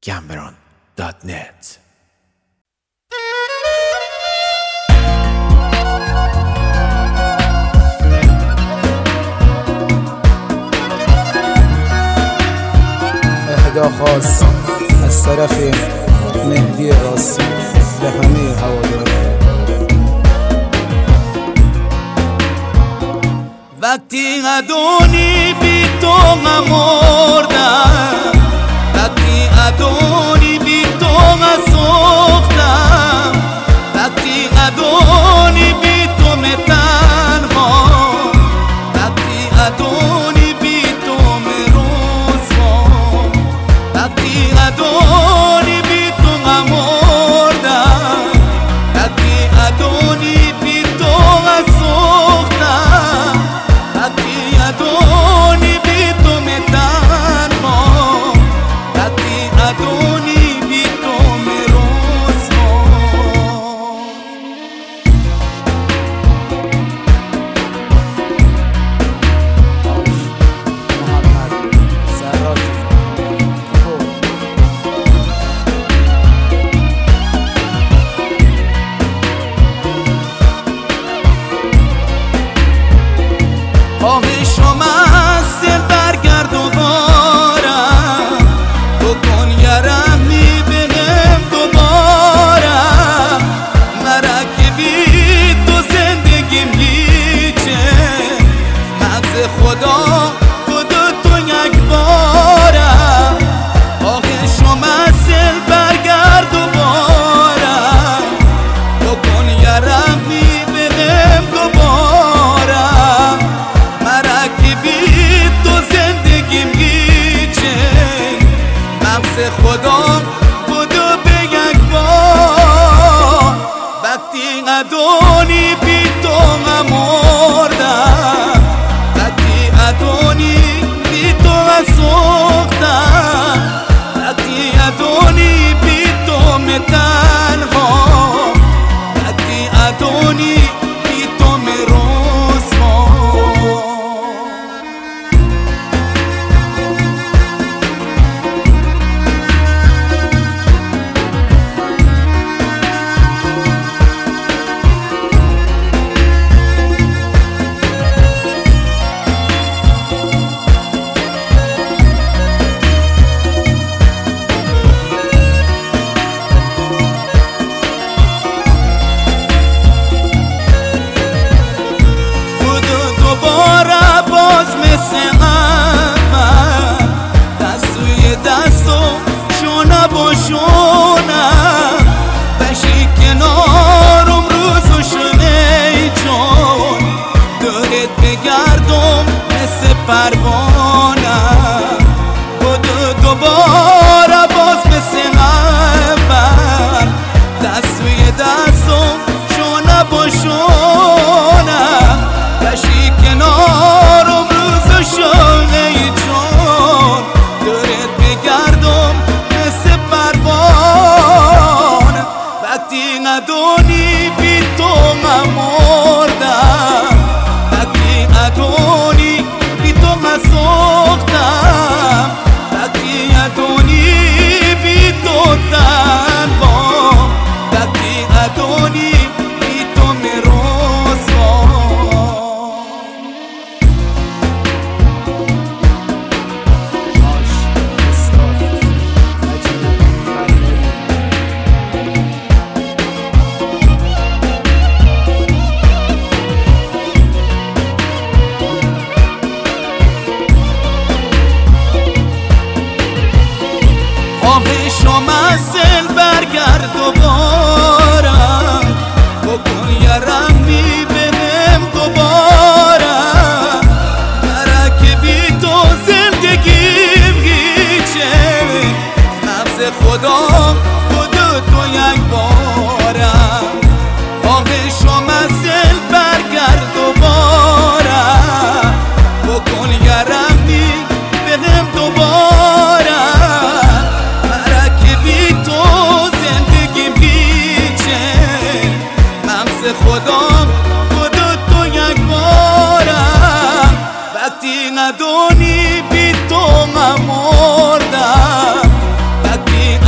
gambron.net. اهدا خاص از طرف مهدی راسی به همه هواداران. وقتی ادونی بی تو مردم، وقتی ادونی بی تو سوختم، وقتی ادونی بی تو تنها، وقتی ادونی بی تو رسوا، وقتی ادونی بی تو مردم، وقتی ادونی بی تو سوختم، وقتی ادونی بی تو تنها، وقتی ادونی بی تو رسوا. محمد سراجی خواهشم از دل برگرد دوبارم، بکن یارم میبینم دوبارم، مرکبی تو زندگیم هیچه، مغز خدا تو یک بارم. خواهشم از دل برگرد دوبارم، بکن یارم میبینم دوبارم، مرکبی تو زندگیم هیچه، مغز خدا بودو به یک بار. وقتی ادونی بی تو مردم، وقتی ادونی بی تو سوختم، وقتی ادونی بی تو تنها، وقتی ادونی بی تو رسوا. مثل اول دستوی دستو شونه با شونم، بشی کنارم روز و شونه چون دورت بگردم مثل پروانم. بودو دوباره باز مثل اول دستوی دستو شونه با شونم، بشی کنارم شونه چون دورت بگردم مثل پروانه. وقتی ندونی بی تو مردم، وقتی ندونی بی تو سوختم، وقتی ندونی بی تو تنها، وقتی ندونی بی تو رسوا. خواهشم از دل برگرد دوبارم، بکن یارم میبینم دوبارم، مرکبی تو زندگیم هیچه، مغز خدا بودو تو یک بارم. خواهشم از دل برگرد دوبارم، بکن یارم میبینم دوبارم، مرکبی تو زندگیم هیچه، مغز خدا بودو تو یک بارم. وقتی ندونی بی تو مردم، وقتی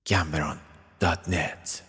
gambron.net